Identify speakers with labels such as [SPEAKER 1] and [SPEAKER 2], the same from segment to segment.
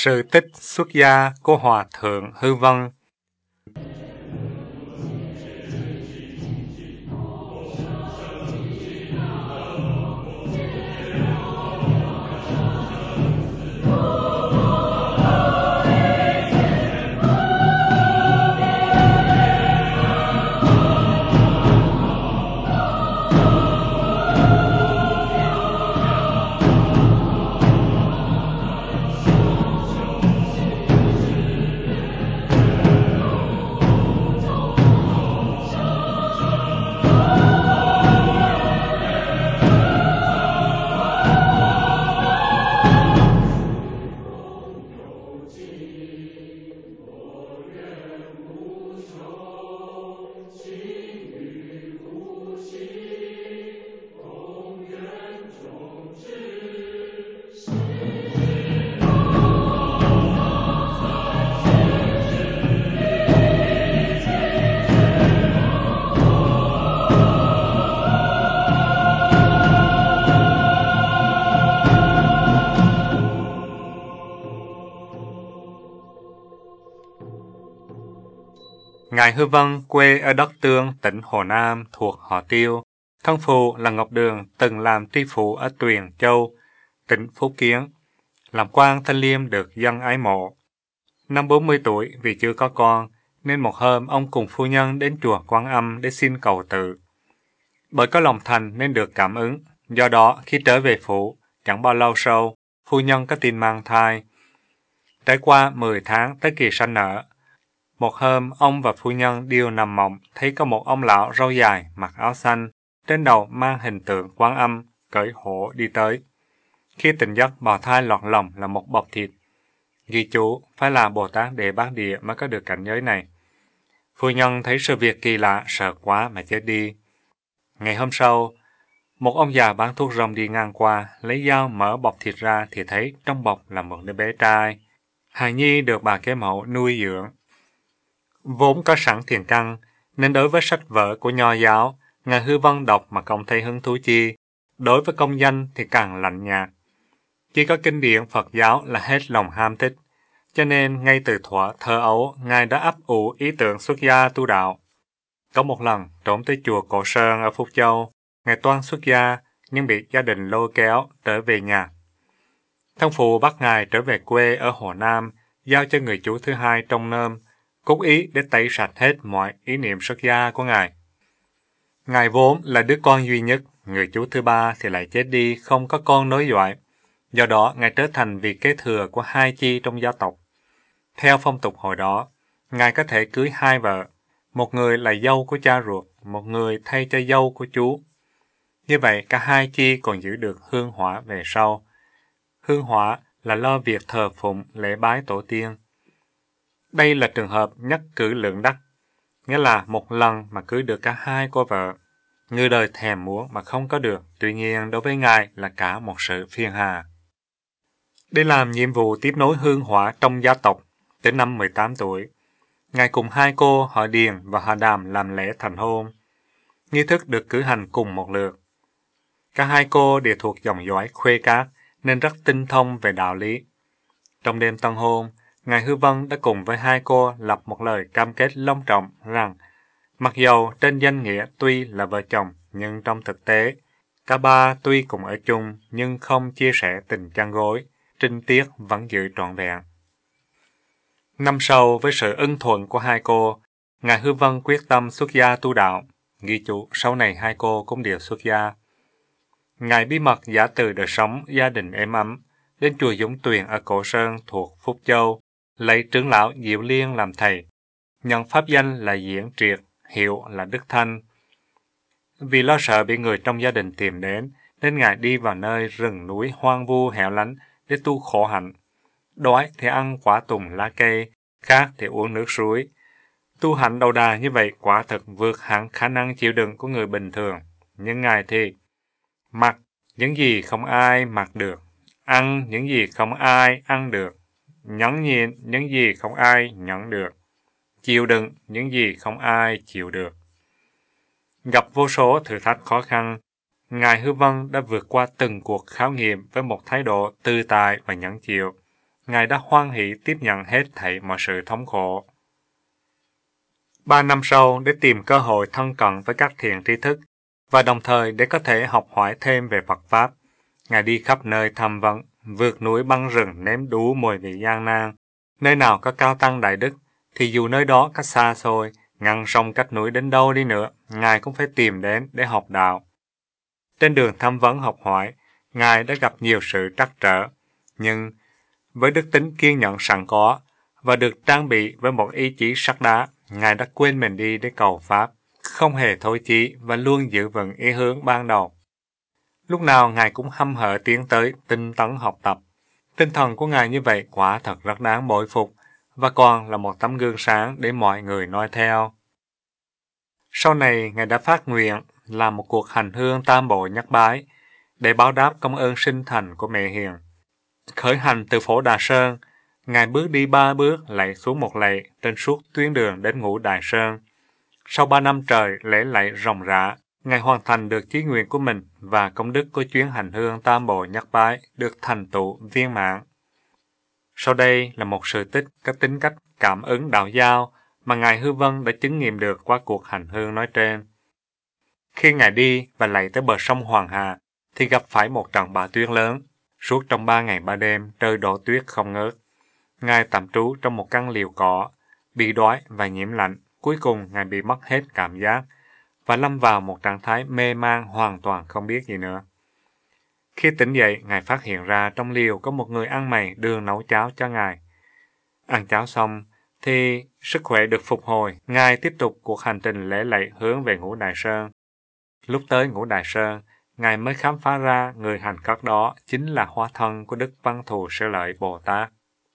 [SPEAKER 1] Sự tích xuất gia của Hòa Thượng Hư Vân. Ngài Hư Vân quê ở đất Tương, tỉnh Hồ Nam, thuộc họ Tiêu. Thân phụ là Ngọc Đường, từng làm tri phủ ở Tuyền Châu, tỉnh Phúc Kiến. Làm quan Thanh Liêm được dân ái mộ. Năm 40 tuổi vì chưa có con, nên một hôm ông cùng phu nhân đến chùa Quan Âm để xin cầu tự. Bởi có lòng thành nên được cảm ứng, do đó khi trở về phủ, chẳng bao lâu sau, phu nhân có tin mang thai. Trải qua 10 tháng tới kỳ sanh nở. Một hôm, ông và phu nhân đều nằm mộng, thấy có một ông lão râu dài, mặc áo xanh, trên đầu mang hình tượng Quan Âm, cưỡi hổ đi tới. Khi tỉnh giấc, bào thai lọt lòng là một bọc thịt. Ghi chú, phải là Bồ Tát Đề Bát Địa mới có được cảnh giới này. Phu nhân thấy sự việc kỳ lạ, sợ quá mà chết đi. Ngày hôm sau, một ông già bán thuốc rong đi ngang qua, lấy dao mở bọc thịt ra thì thấy trong bọc là một đứa bé trai. Hài nhi được bà kế mẫu nuôi dưỡng. Vốn có sẵn thiền căn, nên đối với sách vở của Nho giáo, Ngài Hư Vân đọc mà không thấy hứng thú chi. Đối với công danh thì càng lạnh nhạt. Chỉ có kinh điển Phật giáo là hết lòng ham thích, cho nên ngay từ thuở thơ ấu, Ngài đã ấp ủ ý tưởng xuất gia tu đạo. Có một lần, trốn tới chùa Cổ Sơn ở Phúc Châu, Ngài toan xuất gia, nhưng bị gia đình lôi kéo trở về nhà. Thân phụ bắt Ngài trở về quê ở Hồ Nam, giao cho người chú thứ hai trông nom, cố ý để tẩy sạch hết mọi ý niệm xuất gia của Ngài. Ngài vốn là đứa con duy nhất, người chú thứ ba thì lại chết đi không có con nối dõi. Do đó, Ngài trở thành vị kế thừa của hai chi trong gia tộc. Theo phong tục hồi đó, Ngài có thể cưới hai vợ, một người là dâu của cha ruột, một người thay cho dâu của chú. Như vậy, cả hai chi còn giữ được hương hỏa về sau. Hương hỏa là lo việc thờ phụng, lễ bái tổ tiên. Đây là trường hợp nhất cử lưỡng đắc, nghĩa là một lần mà cưới được cả hai cô vợ. Người đời thèm muốn mà không có được, tuy nhiên đối với Ngài là cả một sự phiền hà. Để làm nhiệm vụ tiếp nối hương hỏa trong gia tộc, tới năm 18 tuổi, Ngài cùng hai cô họ Điền và họ Đàm làm lễ thành hôn. Nghi thức được cử hành cùng một lượt. Cả hai cô đều thuộc dòng dõi Khuê Cát nên rất tinh thông về đạo lý. Trong đêm tân hôn, Ngài Hư Vân đã cùng với hai cô lập một lời cam kết long trọng rằng mặc dầu trên danh nghĩa tuy là vợ chồng nhưng trong thực tế, cả ba tuy cùng ở chung nhưng không chia sẻ tình chăn gối, trinh tiết vẫn giữ trọn vẹn. Năm sau, với sự ưng thuận của hai cô, Ngài Hư Vân quyết tâm xuất gia tu đạo. Ghi chú, sau này hai cô cũng đều xuất gia. Ngài bí mật giả từ đời sống gia đình êm ấm, đến chùa Dũng Tuyền ở Cổ Sơn thuộc Phúc Châu, lấy trưởng lão Diệu Liên làm thầy, nhận pháp danh là Diễn Triệt, hiệu là Đức Thanh. Vì lo sợ bị người trong gia đình tìm đến, nên Ngài đi vào nơi rừng núi hoang vu hẻo lánh để tu khổ hạnh. Đói thì ăn quả tùng lá cây, khát thì uống nước suối. Tu hạnh đầu đà như vậy quả thực vượt hẳn khả năng chịu đựng của người bình thường. Nhưng Ngài thì mặc những gì không ai mặc được, ăn những gì không ai ăn được, nhẫn nhịn những gì không ai nhẫn được, chịu đựng những gì không ai chịu được. Gặp vô số thử thách khó khăn, Ngài Hư Vân đã vượt qua từng cuộc khảo nghiệm với một thái độ tự tại và nhẫn chịu. Ngài đã hoan hỷ tiếp nhận hết thảy mọi sự thống khổ. 3 năm sau, để tìm cơ hội thân cận với các thiền tri thức và đồng thời để có thể học hỏi thêm về Phật Pháp, Ngài đi khắp nơi tham vấn, vượt núi băng rừng nếm đủ mùi vị gian nan. Nơi nào có cao tăng đại đức, thì dù nơi đó cách xa xôi, ngăn sông cách núi đến đâu đi nữa, Ngài cũng phải tìm đến để học đạo. Trên đường tham vấn học hỏi, Ngài đã gặp nhiều sự trắc trở, nhưng với đức tính kiên nhẫn sẵn có và được trang bị với một ý chí sắt đá, Ngài đã quên mình đi để cầu Pháp, không hề thối chí và luôn giữ vững ý hướng ban đầu. Lúc nào Ngài cũng hăm hở tiến tới tinh tấn học tập. Tinh thần của Ngài như vậy quả thật rất đáng bội phục và còn là một tấm gương sáng để mọi người noi theo. Sau này, Ngài đã phát nguyện làm một cuộc hành hương tam bộ nhất bái để báo đáp công ơn sinh thành của mẹ hiền. Khởi hành từ Phổ Đà Sơn, Ngài bước đi 3 bước lạy xuống một lạy trên suốt tuyến đường đến Ngũ Đài Sơn. Sau 3 năm trời lễ lạy ròng rã, Ngài hoàn thành được chí nguyện của mình và công đức của chuyến hành hương tam bộ nhất bái được thành tựu viên mãn. Sau đây là một sự tích có tính cách cảm ứng đạo giao mà Ngài Hư Vân đã chứng nghiệm được qua cuộc hành hương nói trên. Khi Ngài đi và lạy tới bờ sông Hoàng Hà, thì gặp phải một trận bão tuyết lớn. Suốt trong 3 ngày 3 đêm, trời đổ tuyết không ngớt. Ngài tạm trú trong một căn liều cỏ, bị đói và nhiễm lạnh. Cuối cùng, Ngài bị mất hết cảm giác và lâm vào một trạng thái mê man hoàn toàn không biết gì nữa. Khi tỉnh dậy, Ngài phát hiện ra trong liều có một người ăn mày đưa nấu cháo cho Ngài. Ăn cháo xong, thì sức khỏe được phục hồi. Ngài tiếp tục cuộc hành trình lễ lạy hướng về Ngũ Đài Sơn. Lúc tới Ngũ Đài Sơn, Ngài mới khám phá ra người hành khất đó chính là hóa thân của Đức Văn Thù Sư Lợi Bồ Tát.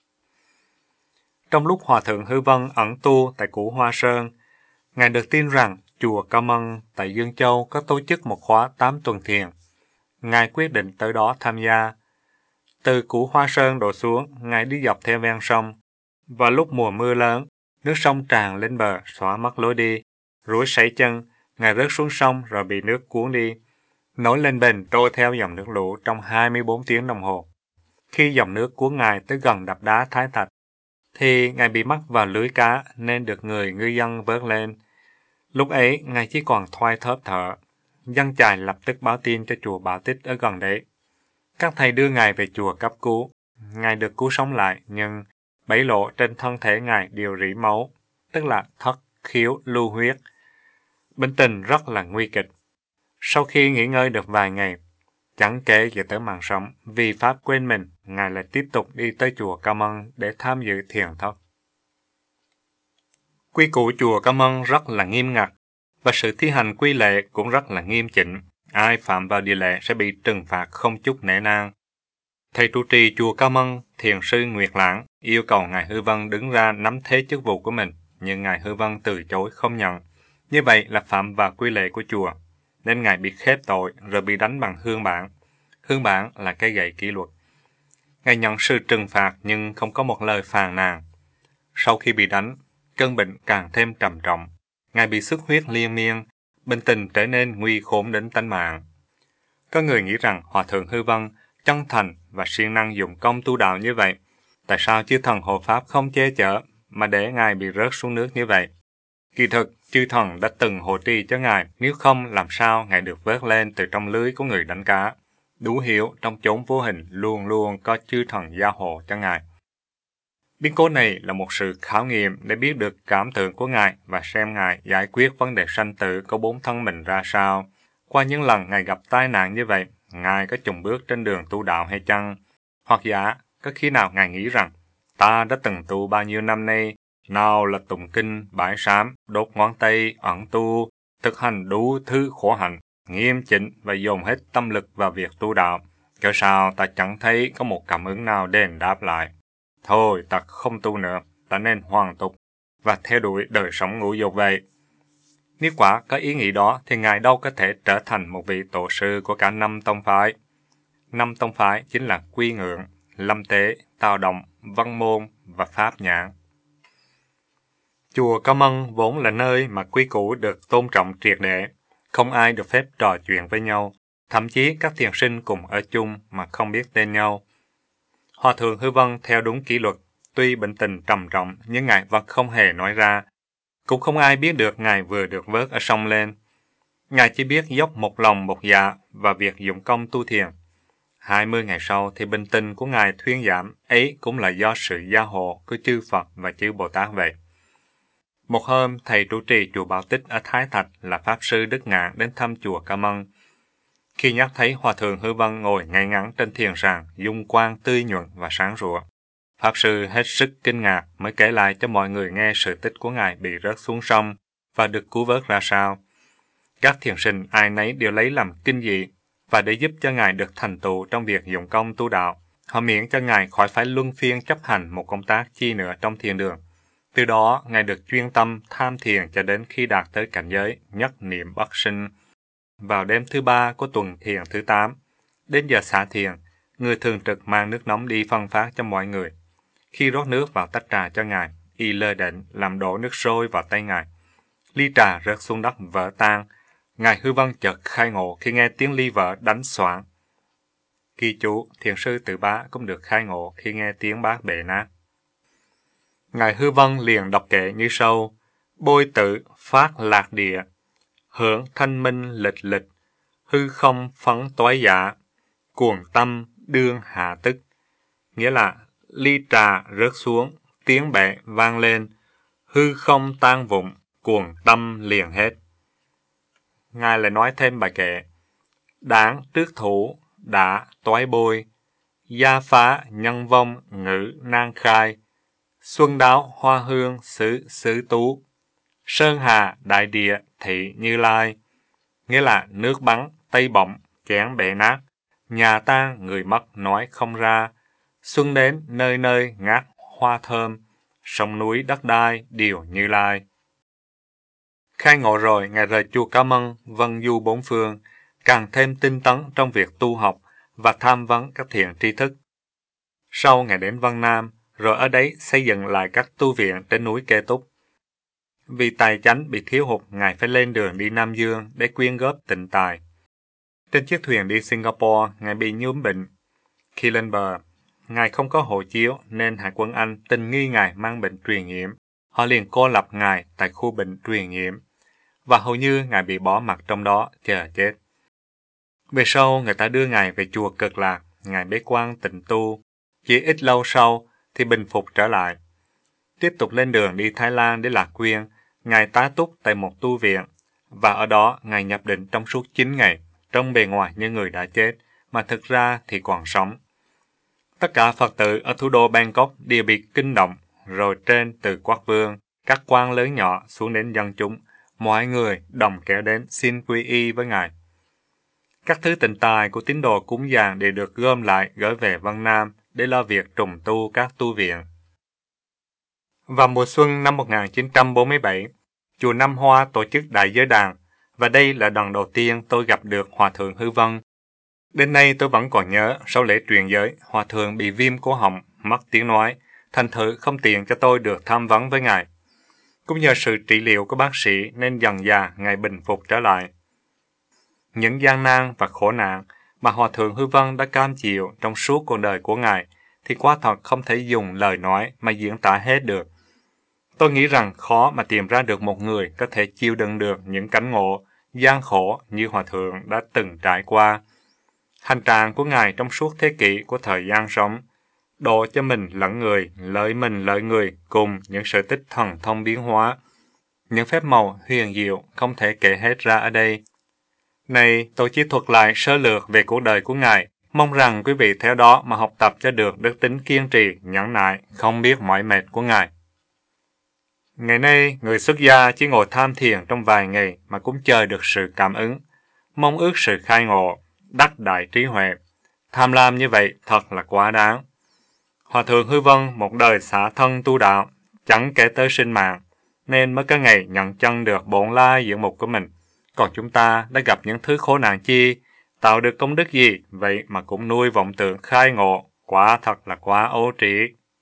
[SPEAKER 1] Trong lúc Hòa Thượng Hư Vân ẩn tu tại Củ Hoa Sơn, Ngài được tin rằng chùa Ca Mân tại Dương Châu có tổ chức một khóa 8 tuần thiền. Ngài quyết định tới đó tham gia. Từ Củ Hoa Sơn đổ xuống, Ngài đi dọc theo ven sông. Và lúc mùa mưa lớn, nước sông tràn lên bờ, xóa mất lối đi. Rủi sảy chân, Ngài rớt xuống sông rồi bị nước cuốn đi. Nổi lên bền trôi theo dòng nước lũ trong 24 tiếng đồng hồ. Khi dòng nước cuốn Ngài tới gần đập đá Thái Thạch, thì Ngài bị mắc vào lưới cá nên được người ngư dân vớt lên. Lúc ấy, Ngài chỉ còn thoai thóp thở. Dân chài lập tức báo tin cho chùa Bảo Tích ở gần đấy. Các thầy đưa Ngài về chùa cấp cứu. Ngài được cứu sống lại, nhưng 7 lỗ trên thân thể Ngài đều rỉ máu, tức là thất, khiếu, lưu huyết. Bệnh tình rất là nguy kịch. Sau khi nghỉ ngơi được vài ngày, chẳng kể gì tới mạng sống, vì Pháp quên mình, Ngài lại tiếp tục đi tới chùa Ca Mân để tham dự thiền thất. Quy củ chùa Ca Mân rất là nghiêm ngặt, và sự thi hành quy lệ cũng rất là nghiêm chỉnh. Ai phạm vào điều lệ sẽ bị trừng phạt không chút nể nang. Thầy trụ trì chùa Ca Mân, thiền sư Nguyệt Lãng, yêu cầu Ngài Hư Vân đứng ra nắm thế chức vụ của mình, nhưng Ngài Hư Vân từ chối không nhận. Như vậy là phạm vào quy lệ của chùa, nên Ngài bị khép tội rồi bị đánh bằng hương bảng. Hương bảng là cái gậy kỷ luật. Ngài nhận sự trừng phạt nhưng không có một lời phàn nàn. Sau khi bị đánh, cơn bệnh càng thêm trầm trọng. Ngài bị xuất huyết liên miên, bệnh tình trở nên nguy khốn đến tánh mạng. Có người nghĩ rằng Hòa Thượng Hư Vân chân thành và siêng năng dụng công tu đạo như vậy. Tại sao chư thần hộ Pháp không che chở mà để Ngài bị rớt xuống nước như vậy? Kỳ thực, chư thần đã từng hộ trì cho Ngài, nếu không làm sao Ngài được vớt lên từ trong lưới của người đánh cá. Đủ hiểu trong chốn vô hình luôn luôn có chư thần gia hộ cho Ngài. Biến cố này là một sự khảo nghiệm để biết được cảm tưởng của Ngài và xem Ngài giải quyết vấn đề sanh tử của 4 thân mình ra sao. Qua những lần Ngài gặp tai nạn như vậy, Ngài có chùng bước trên đường tu đạo hay chăng? Hoặc giả, có khi nào Ngài nghĩ rằng, ta đã từng tu bao nhiêu năm nay, nào là tụng kinh, bái sám, đốt ngón tay, ẩn tu, thực hành đủ thứ khổ hạnh, nghiêm chỉnh và dồn hết tâm lực vào việc tu đạo. Cớ sao ta chẳng thấy có một cảm ứng nào đền đáp lại? Thôi, ta không tu nữa, ta nên hoàn tục và theo đuổi đời sống ngũ dục vậy. Nếu quả có ý nghĩ đó thì Ngài đâu có thể trở thành một vị tổ sư của cả 5 tông phái. 5 tông phái chính là Quy Ngưỡng, Lâm Tế, Tào Động, Văn Môn và Pháp Nhãn. Chùa Ca Mân vốn là nơi mà quy củ được tôn trọng triệt để, không ai được phép trò chuyện với nhau, thậm chí các thiền sinh cùng ở chung mà không biết tên nhau. Hòa thượng Hư Vân theo đúng kỷ luật, tuy bệnh tình trầm trọng nhưng Ngài vẫn không hề nói ra. Cũng không ai biết được Ngài vừa được vớt ở sông lên. Ngài chỉ biết dốc một lòng một dạ và việc dụng công tu thiền. 20 ngày sau thì bệnh tình của Ngài thuyên giảm, ấy cũng là do sự gia hộ của chư Phật và chư Bồ Tát vậy. Một hôm, thầy trụ trì chùa Bảo Tích ở Thái Thạch là Pháp Sư Đức Ngạn đến thăm chùa Ca Mân. Khi nhắc thấy Hòa thượng Hư Vân ngồi ngay ngắn trên thiền sàng, dung quang tươi nhuận và sáng rủa, Pháp Sư hết sức kinh ngạc mới kể lại cho mọi người nghe sự tích của Ngài bị rớt xuống sông và được cứu vớt ra sao. Các thiền sinh ai nấy đều lấy làm kinh dị, và để giúp cho Ngài được thành tựu trong việc dụng công tu đạo, họ miễn cho Ngài khỏi phải luân phiên chấp hành một công tác chi nữa trong thiền đường. Từ đó, Ngài được chuyên tâm tham thiền cho đến khi đạt tới cảnh giới nhất niệm bất sinh. Vào đêm thứ 3 của tuần thiền thứ 8, đến giờ xả thiền, người thường trực mang nước nóng đi phân phát cho mọi người. Khi rót nước vào tách trà cho Ngài, y lơ đễnh làm đổ nước sôi vào tay Ngài. Ly trà rớt xuống đất vỡ tan. Ngài Hư Vân chợt khai ngộ khi nghe tiếng ly vỡ đánh xoảng. Ghi chú, thiền sư Từ Bá cũng được khai ngộ khi nghe tiếng bát bể nát. Ngài Hư Vân liền đọc kệ như sau: Bôi tự phát lạc địa, hưởng thanh minh lịch lịch, hư không phấn toái dạ, cuồng tâm đương hạ tức. Nghĩa là ly trà rớt xuống, tiếng bể vang lên, hư không tan vụng, cuồng tâm liền hết. Ngài lại nói thêm bài kệ: Đáng trước thủ đã toái bôi, gia phá nhân vong ngữ nan khai, xuân đáo hoa hương xứ xứ tú, sơn hà đại địa thị Như Lai. Nghĩa là nước bắn tay bỏng chén bể nát, nhà tan người mất nói không ra, xuân đến nơi nơi ngát hoa thơm, sông núi đất đai đều Như Lai. Khai ngộ rồi, Ngài rời chùa Ca Mân, vân du bốn phương, càng thêm tinh tấn trong việc tu học và tham vấn các thiện tri thức. Sau Ngài đến Vân Nam, rồi ở đấy xây dựng lại các tu viện trên núi Kê Túc. Vì tài chánh bị thiếu hụt, Ngài phải lên đường đi Nam Dương để quyên góp tịnh tài. Trên chiếc thuyền đi Singapore, Ngài bị nhuốm bệnh. Khi lên bờ, Ngài không có hộ chiếu nên Hải quân Anh tình nghi Ngài mang bệnh truyền nhiễm. Họ liền cô lập Ngài tại khu bệnh truyền nhiễm, và hầu như Ngài bị bỏ mặc trong đó chờ chết. Về sau, người ta đưa Ngài về chùa Cực Lạc, Ngài bế quan tịnh tu. Chỉ ít lâu sau thì bình phục trở lại. Tiếp tục lên đường đi Thái Lan để lạc quyên, Ngài tá túc tại một tu viện, và ở đó Ngài nhập định trong suốt 9 ngày, trông bề ngoài như người đã chết, mà thực ra thì còn sống. Tất cả Phật tử ở thủ đô Bangkok đều bị kinh động, rồi trên từ quốc vương, các quan lớn nhỏ xuống đến dân chúng, mọi người đồng kéo đến xin quy y với Ngài. Các thứ tịnh tài của tín đồ cúng dường đều được gom lại gửi về Vân Nam để lo việc trùng tu các tu viện. Vào mùa xuân năm 1947, chùa Nam Hoa tổ chức đại giới đàn, và đây là lần đầu tiên tôi gặp được Hòa thượng Hư Vân. Đến nay tôi vẫn còn nhớ, sau lễ truyền giới, Hòa thượng bị viêm cổ họng, mất tiếng nói, thành thử không tiện cho tôi được tham vấn với Ngài. Cũng nhờ sự trị liệu của bác sĩ nên dần dà Ngài bình phục trở lại. Những gian nan và khổ nạn mà Hòa thượng Hư Vân đã cam chịu trong suốt cuộc đời của Ngài thì quả thật không thể dùng lời nói mà diễn tả hết được. Tôi nghĩ rằng khó mà tìm ra được một người có thể chịu đựng được những cảnh ngộ, gian khổ như Hòa thượng đã từng trải qua. Hành trạng của Ngài trong suốt thế kỷ của thời gian sống, độ cho mình lợi người cùng những sự tích thần thông biến hóa, những phép màu huyền diệu không thể kể hết ra ở đây. Này, tôi chỉ thuật lại sơ lược về cuộc đời của Ngài, mong rằng quý vị theo đó mà học tập cho được đức tính kiên trì, nhẫn nại, không biết mỏi mệt của Ngài. Ngày nay, người xuất gia chỉ ngồi tham thiền trong vài ngày mà cũng chờ được sự cảm ứng, mong ước sự khai ngộ, đắc đại trí huệ. Tham lam như vậy thật là quá đáng. Hòa thượng Hư Vân một đời xả thân tu đạo, chẳng kể tới sinh mạng, nên mới có ngày nhận chân được bổn lai diện mục của mình. Còn chúng ta đã gặp những thứ khổ nạn chi, tạo được công đức gì, vậy mà cũng nuôi vọng tưởng khai ngộ, quả thật là quá ấu trĩ.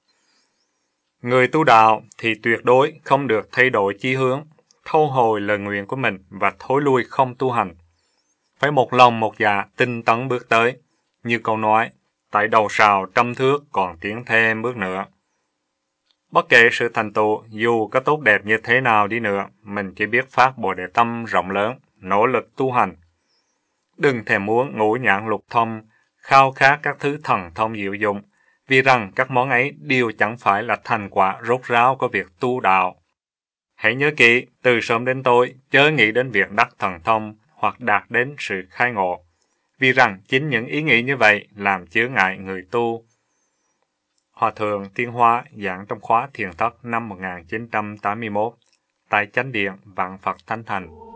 [SPEAKER 1] Người tu đạo thì tuyệt đối không được thay đổi chí hướng, thâu hồi lời nguyện của mình và thối lui không tu hành. Phải một lòng một dạ tinh tấn bước tới. Như câu nói, tại đầu sào trăm thước còn tiến thêm bước nữa. Bất kể sự thành tựu dù có tốt đẹp như thế nào đi nữa, mình chỉ biết phát Bồ Đề tâm rộng lớn, nỗ lực tu hành. Đừng thèm muốn ngũ nhãn lục thông, khao khát các thứ thần thông diệu dụng, vì rằng các món ấy đều chẳng phải là thành quả rốt ráo của việc tu đạo. Hãy nhớ kỹ, từ sớm đến tối, chớ nghĩ đến việc đắc thần thông hoặc đạt đến sự khai ngộ, vì rằng chính những ý nghĩ như vậy làm chướng ngại người tu. Hòa thượng Tiên Hoa giảng trong khóa Thiền Thất năm 1981 tại Chánh điện Vạn Phật Thánh Thành.